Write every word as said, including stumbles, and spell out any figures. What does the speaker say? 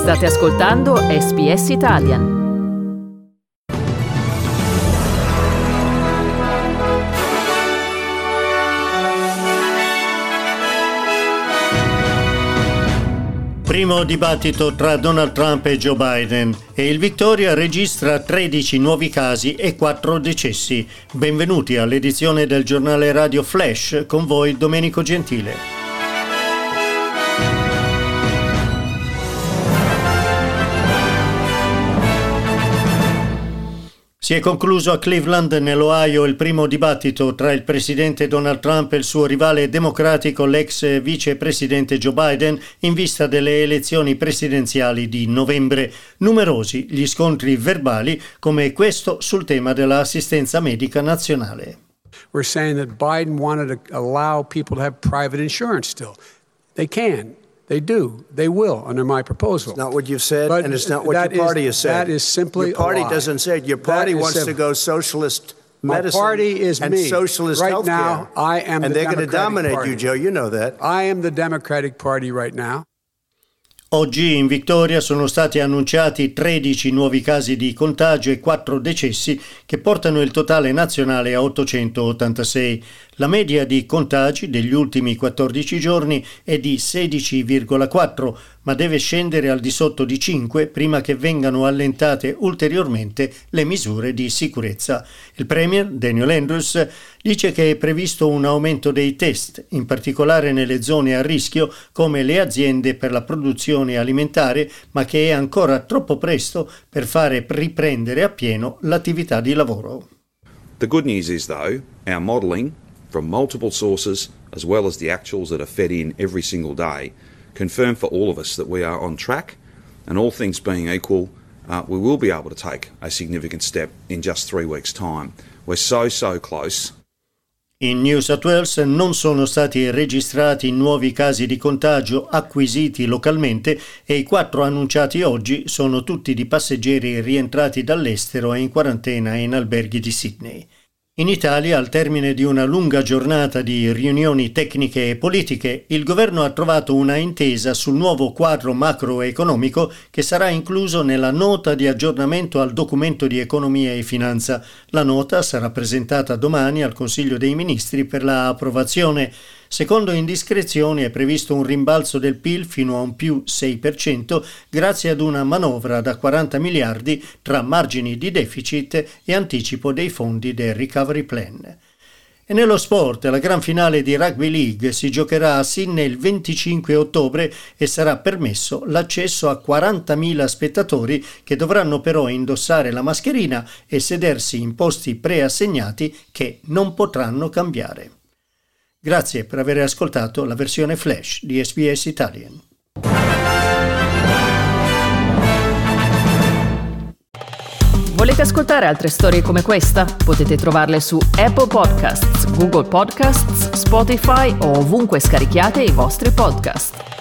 State ascoltando S B S Italian. Primo dibattito tra Donald Trump e Joe Biden e il Victoria registra tredici nuovi casi e quattro decessi. Benvenuti all'edizione del giornale radio Flash, con voi Domenico Gentile. Si è concluso a Cleveland, nell'Ohio, il primo dibattito tra il presidente Donald Trump e il suo rivale democratico, l'ex vicepresidente Joe Biden, in vista delle elezioni presidenziali di novembre. Numerosi gli scontri verbali, come questo sul tema dell'assistenza medica nazionale. We're saying that Biden wanted to allow people to have private insurance still. They can. They do. They will under my proposal. It's not what you've said, but and it's not what your party is, has said. That is simply your party a lie. doesn't say it. Your party wants simple. to go socialist medicine. My party is and me. socialist right healthcare. now, I am and the they're going to dominate party. you, Joe. You know that. I am the Democratic Party right now. Oggi in Victoria sono stati annunciati tredici nuovi casi di contagio e quattro decessi che portano il totale nazionale a ottocentottantasei. La media di contagi degli ultimi quattordici giorni è di sedici virgola quattro, ma deve scendere al di sotto di cinque prima che vengano allentate ulteriormente le misure di sicurezza. Il premier Daniel Andrews dice che è previsto un aumento dei test, in particolare nelle zone a rischio come le aziende per la produzione alimentare, ma che è ancora troppo presto per fare riprendere appieno l'attività di lavoro. The good news is, though, our modelling from multiple sources, as well as the actuals that are fed in every single day, confirm for all of us that we are on track, and all things being equal, uh, we will be able to take a significant step in just three weeks' time. We're so, so close. In New South Wales non sono stati registrati nuovi casi di contagio acquisiti localmente e i quattro annunciati oggi sono tutti di passeggeri rientrati dall'estero e in quarantena in alberghi di Sydney. In Italia, al termine di una lunga giornata di riunioni tecniche e politiche, il governo ha trovato una intesa sul nuovo quadro macroeconomico che sarà incluso nella nota di aggiornamento al documento di economia e finanza. La nota sarà presentata domani al Consiglio dei Ministri per la approvazione. Secondo indiscrezioni è previsto un rimbalzo del P I L fino a un più sei per cento grazie ad una manovra da quaranta miliardi tra margini di deficit e anticipo dei fondi del Recovery Plan. E nello sport, la gran finale di Rugby League si giocherà a Sydney il venticinque ottobre e sarà permesso l'accesso a quarantamila spettatori che dovranno però indossare la mascherina e sedersi in posti preassegnati che non potranno cambiare. Grazie per aver ascoltato la versione Flash di S B S Italian. Volete ascoltare altre storie come questa? Potete trovarle su Apple Podcasts, Google Podcasts, Spotify o ovunque scarichiate i vostri podcast.